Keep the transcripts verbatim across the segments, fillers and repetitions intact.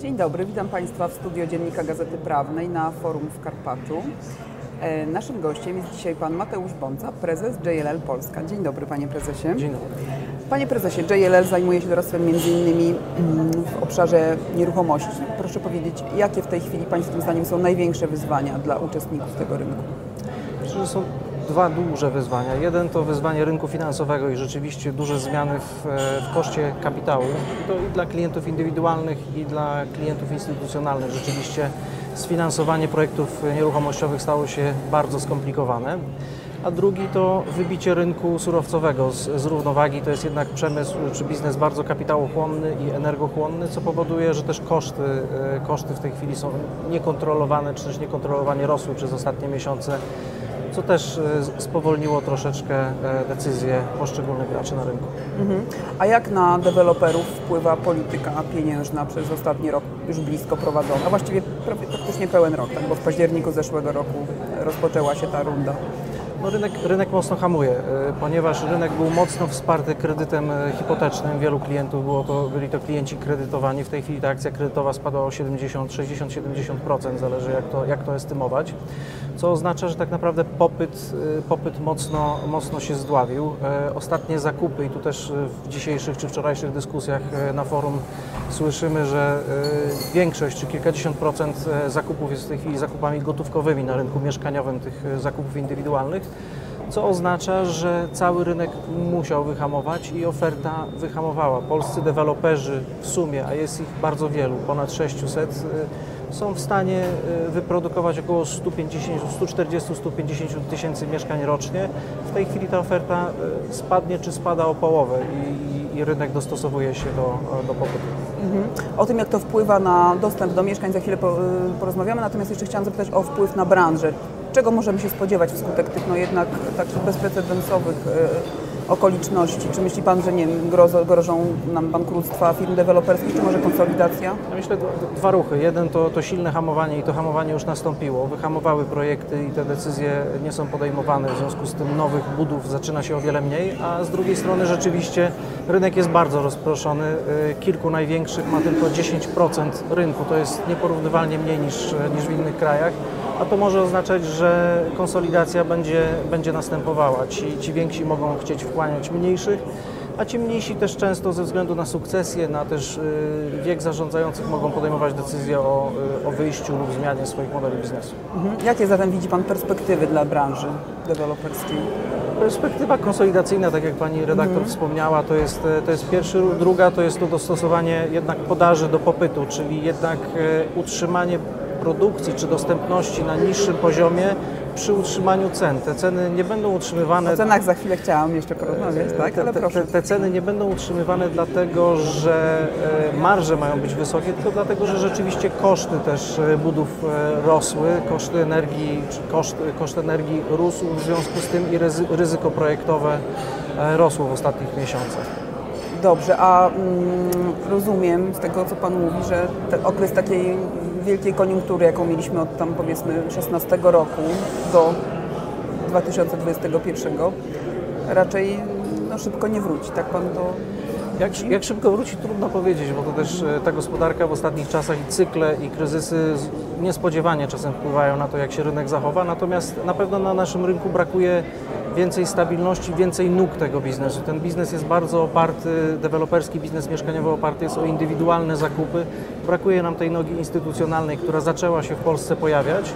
Dzień dobry, witam Państwa w studio Dziennika Gazety Prawnej na forum w Karpaczu. E, naszym gościem jest dzisiaj Pan Mateusz Bąca, prezes J L L Polska. Dzień dobry, Panie Prezesie. Dzień dobry. Panie Prezesie, J L L zajmuje się doradztwem między innymi w obszarze nieruchomości. Proszę powiedzieć, jakie w tej chwili Państwa zdaniem są największe wyzwania dla uczestników tego rynku? Myślę, że są dwa duże wyzwania. Jeden to wyzwanie rynku finansowego i rzeczywiście duże zmiany w, w koszcie kapitału. I to i dla klientów indywidualnych, i dla klientów instytucjonalnych. Rzeczywiście sfinansowanie projektów nieruchomościowych stało się bardzo skomplikowane. A drugi to wybicie rynku surowcowego z, z równowagi. To jest jednak przemysł czy biznes bardzo kapitałochłonny i energochłonny, co powoduje, że też koszty, koszty w tej chwili są niekontrolowane, czy też niekontrolowanie rosły przez ostatnie miesiące, co też spowolniło troszeczkę decyzje poszczególnych graczy na rynku. Mhm. A jak na deweloperów wpływa polityka pieniężna przez ostatni rok już blisko prowadzona? A właściwie praktycznie pełen rok, tak? Bo w październiku zeszłego roku rozpoczęła się ta runda. No, rynek, rynek mocno hamuje, ponieważ rynek był mocno wsparty kredytem hipotecznym. Wielu klientów było to, byli to klienci kredytowani. W tej chwili ta akcja kredytowa spadła o siedemdziesiąt, sześćdziesiąt, siedemdziesiąt procent, zależy jak to, jak to estymować. Co oznacza, że tak naprawdę popyt, popyt mocno, mocno się zdławił. Ostatnie zakupy, i tu też w dzisiejszych czy wczorajszych dyskusjach na forum słyszymy, że większość czy kilkadziesiąt procent zakupów jest w tej chwili zakupami gotówkowymi na rynku mieszkaniowym, tych zakupów indywidualnych, co oznacza, że cały rynek musiał wyhamować i oferta wyhamowała. Polscy deweloperzy w sumie, a jest ich bardzo wielu, ponad sześciuset, są w stanie wyprodukować około sto pięćdziesiąt, sto czterdzieści, sto pięćdziesiąt tysięcy mieszkań rocznie. W tej chwili ta oferta spadnie czy spada o połowę i, i rynek dostosowuje się do, do popytu. Mhm. O tym, jak to wpływa na dostęp do mieszkań, za chwilę porozmawiamy, natomiast jeszcze chciałam zapytać o wpływ na branżę. Czego możemy się spodziewać wskutek tych no jednak takich bezprecedensowych y, okoliczności? Czy myśli Pan, że nie wiem, grożą, grożą nam bankructwa firm deweloperskich, czy może konsolidacja? Ja myślę, dwa ruchy. Jeden to, to silne hamowanie i to hamowanie już nastąpiło. Wyhamowały projekty i te decyzje nie są podejmowane, w związku z tym nowych budów zaczyna się o wiele mniej, a z drugiej strony rzeczywiście rynek jest bardzo rozproszony. Kilku największych ma tylko dziesięć procent rynku, to jest nieporównywalnie mniej niż, niż w innych krajach. A to może oznaczać, że konsolidacja będzie, będzie następowała. Ci, ci więksi mogą chcieć wchłaniać mniejszych, a ci mniejsi też często ze względu na sukcesję, na też wiek zarządzających mogą podejmować decyzje o, o wyjściu lub zmianie swoich modeli biznesu. Mhm. Jakie zatem widzi Pan perspektywy dla branży deweloperskiej? Perspektywa konsolidacyjna, tak jak Pani redaktor mhm. wspomniała, to jest, to jest pierwszy, druga to jest to dostosowanie jednak podaży do popytu, czyli jednak utrzymanie produkcji czy dostępności na niższym poziomie przy utrzymaniu cen. Te ceny nie będą utrzymywane... O cenach za chwilę chciałam jeszcze porozmawiać, tak? Ale te, proszę. Te, te ceny nie będą utrzymywane dlatego, że marże mają być wysokie, tylko dlatego, że rzeczywiście koszty też budów rosły, koszty energii, czy koszt, koszt energii rósł, w związku z tym i ryzyko projektowe rosło w ostatnich miesiącach. Dobrze, a mm, rozumiem z tego, co Pan mówi, że ten okres takiej wielkiej koniunktury, jaką mieliśmy od tam powiedzmy szesnastego roku do dwa tysiące dwudziestego pierwszego, raczej no, szybko nie wróci. Tak Pan to... Jak, jak szybko wróci, trudno powiedzieć, bo to też ta gospodarka w ostatnich czasach i cykle i kryzysy niespodziewanie czasem wpływają na to, jak się rynek zachowa, natomiast na pewno na naszym rynku brakuje więcej stabilności, więcej nóg tego biznesu. Ten biznes jest bardzo oparty, deweloperski biznes mieszkaniowy oparty jest o indywidualne zakupy. Brakuje nam tej nogi instytucjonalnej, która zaczęła się w Polsce pojawiać,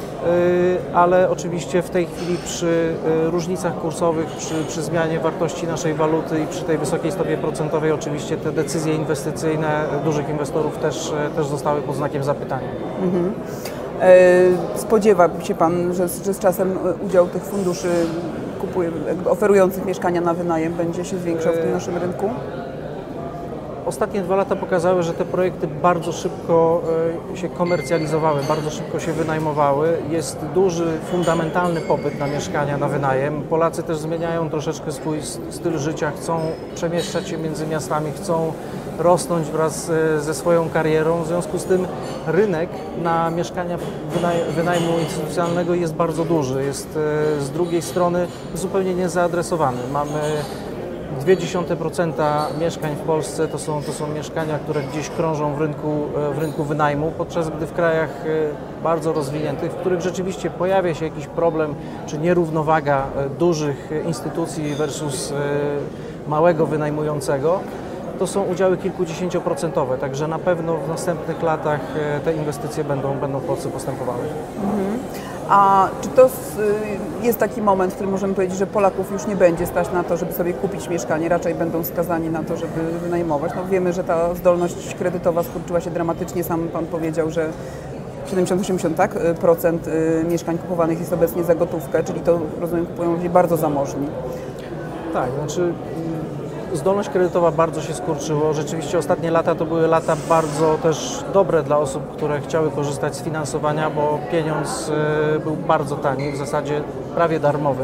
ale oczywiście w tej chwili przy różnicach kursowych, przy, przy zmianie wartości naszej waluty i przy tej wysokiej stopie procentowej oczywiście te decyzje inwestycyjne dużych inwestorów też, też zostały pod znakiem zapytania. Mhm. Spodziewa się Pan, że, że z czasem udział tych funduszy kupuje, oferujących mieszkania na wynajem będzie się zwiększał w tym naszym rynku? Ostatnie dwa lata pokazały, że te projekty bardzo szybko się komercjalizowały, bardzo szybko się wynajmowały. Jest duży, fundamentalny popyt na mieszkania na wynajem. Polacy też zmieniają troszeczkę swój styl życia, chcą przemieszczać się między miastami, chcą rosnąć wraz ze swoją karierą. W związku z tym rynek na mieszkania wynajmu instytucjonalnego jest bardzo duży. Jest z drugiej strony zupełnie niezaadresowany. Mamy zero przecinek dwa procent mieszkań w Polsce to są, to są mieszkania, które gdzieś krążą w rynku, w rynku wynajmu, podczas gdy w krajach bardzo rozwiniętych, w których rzeczywiście pojawia się jakiś problem czy nierównowaga dużych instytucji versus małego wynajmującego, to są udziały kilkudziesięcioprocentowe, także na pewno w następnych latach te inwestycje będą, będą w Polsce postępowały. Mhm. A czy to jest taki moment, w którym możemy powiedzieć, że Polaków już nie będzie stać na to, żeby sobie kupić mieszkanie, raczej będą skazani na to, żeby wynajmować? No wiemy, że ta zdolność kredytowa skurczyła się dramatycznie, sam Pan powiedział, że siedemdziesiąt do osiemdziesięciu tak, procent mieszkań kupowanych jest obecnie za gotówkę, czyli to, rozumiem, kupują ludzie bardzo zamożni. Tak, znaczy zdolność kredytowa bardzo się skurczyło. Rzeczywiście ostatnie lata to były lata bardzo też dobre dla osób, które chciały korzystać z finansowania, bo pieniądz był bardzo tani, w zasadzie prawie darmowy.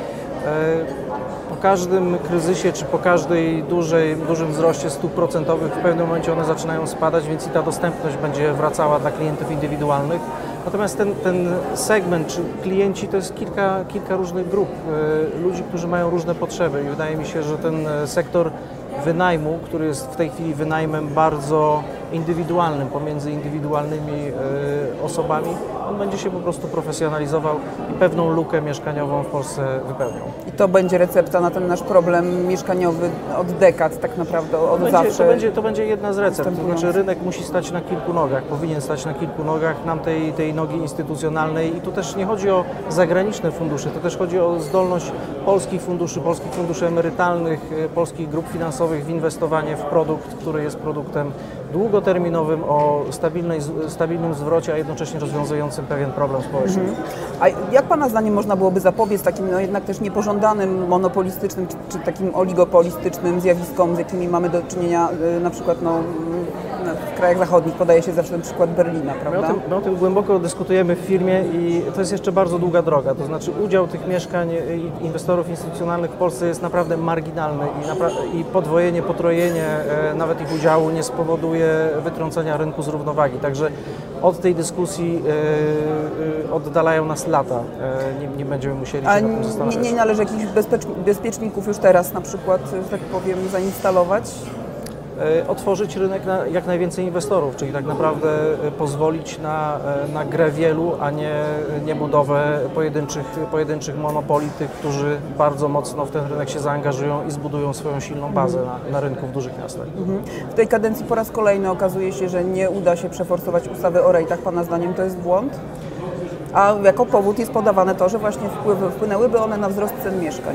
Po każdym kryzysie czy po każdej dużej, dużym wzroście stóp procentowych w pewnym momencie one zaczynają spadać, więc i ta dostępność będzie wracała dla klientów indywidualnych. Natomiast ten, ten segment, czy klienci, to jest kilka, kilka różnych grup ludzi, którzy mają różne potrzeby i wydaje mi się, że ten sektor wynajmu, który jest w tej chwili wynajmem bardzo indywidualnym pomiędzy indywidualnymi y, osobami, on będzie się po prostu profesjonalizował i pewną lukę mieszkaniową w Polsce wypełniał. I to będzie recepta na ten nasz problem mieszkaniowy od dekad, tak naprawdę, od będzie, zawsze. To będzie, to będzie jedna z recept, to znaczy rynek musi stać na kilku nogach, powinien stać na kilku nogach, nam tej, tej nogi instytucjonalnej i tu też nie chodzi o zagraniczne fundusze, to też chodzi o zdolność polskich funduszy, polskich funduszy emerytalnych, polskich grup finansowych w inwestowanie w produkt, który jest produktem długoterminowym, o stabilnej, stabilnym zwrocie, a jednocześnie rozwiązującym pewien problem społeczny. Mhm. A jak Pana zdaniem można byłoby zapobiec takim no jednak też niepożądanym, monopolistycznym czy, czy takim oligopolistycznym zjawiskom, z jakimi mamy do czynienia na przykład no, w krajach zachodnich, podaje się zawsze ten przykład Berlina, prawda? My o, tym, my o tym głęboko dyskutujemy w firmie i to jest jeszcze bardzo długa droga, to znaczy udział tych mieszkań i inwestorów instytucjonalnych w Polsce jest naprawdę marginalny i, napra- i podwojenie, potrojenie e, nawet ich udziału nie spowoduje wytrącenia rynku z równowagi, także od tej dyskusji e, e, oddalają nas lata, e, nie, nie będziemy musieli się A nad tym zastanawiać. Nie, nie należy jakichś bezpiecz- bezpieczników już teraz na przykład, że tak powiem, zainstalować? Otworzyć rynek na jak najwięcej inwestorów, czyli tak naprawdę pozwolić na, na grę wielu, a nie, nie budowę pojedynczych, pojedynczych monopoli, tych, którzy bardzo mocno w ten rynek się zaangażują i zbudują swoją silną bazę na, na rynku w dużych miastach. Mhm. W tej kadencji po raz kolejny okazuje się, że nie uda się przeforsować ustawy o rejtach. Pana zdaniem to jest błąd? A jako powód jest podawane to, że właśnie wpływy, wpłynęłyby one na wzrost cen mieszkań.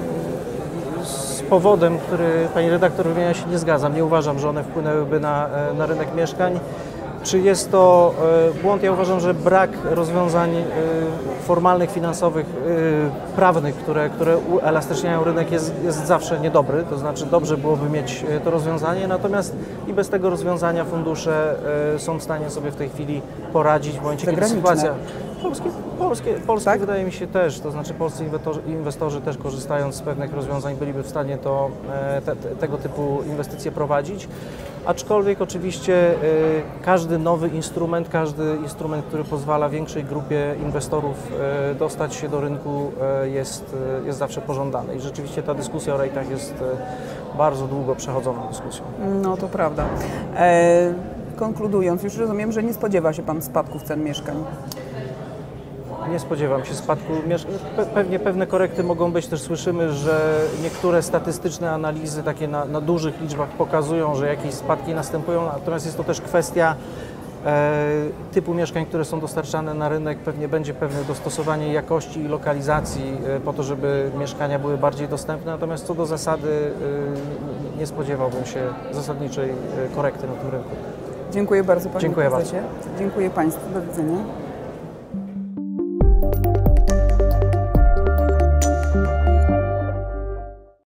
Z powodem, który pani redaktor wymienia, się nie zgadzam. Nie uważam, że one wpłynęłyby na, na rynek mieszkań. Czy jest to błąd? Ja uważam, że brak rozwiązań formalnych, finansowych, prawnych, które, które uelastyczniają rynek jest, jest zawsze niedobry. To znaczy dobrze byłoby mieć to rozwiązanie, natomiast i bez tego rozwiązania fundusze są w stanie sobie w tej chwili poradzić w momencie, kiedy sytuacja... Polskie, polskie, polskie tak? Wydaje mi się też, to znaczy polscy inwestorzy, inwestorzy też korzystając z pewnych rozwiązań byliby w stanie to, te, te, tego typu inwestycje prowadzić, aczkolwiek oczywiście y, każdy nowy instrument, każdy instrument, który pozwala większej grupie inwestorów y, dostać się do rynku y, jest, y, jest zawsze pożądany i rzeczywiście ta dyskusja o rejtach jest y, bardzo długo przechodzoną dyskusją. No to prawda. E, konkludując, już rozumiem, że nie spodziewa się Pan spadków cen mieszkań. Nie spodziewam się spadku mieszkań. Pewnie pewne korekty mogą być, też słyszymy, że niektóre statystyczne analizy takie na, na dużych liczbach pokazują, że jakieś spadki następują, natomiast jest to też kwestia e, typu mieszkań, które są dostarczane na rynek. Pewnie będzie pewne dostosowanie jakości i lokalizacji e, po to, żeby mieszkania były bardziej dostępne, natomiast co do zasady e, nie spodziewałbym się zasadniczej korekty na tym rynku. Dziękuję bardzo Panie Dziękuję prezesie. bardzo. Dziękuję Państwu. Do widzenia.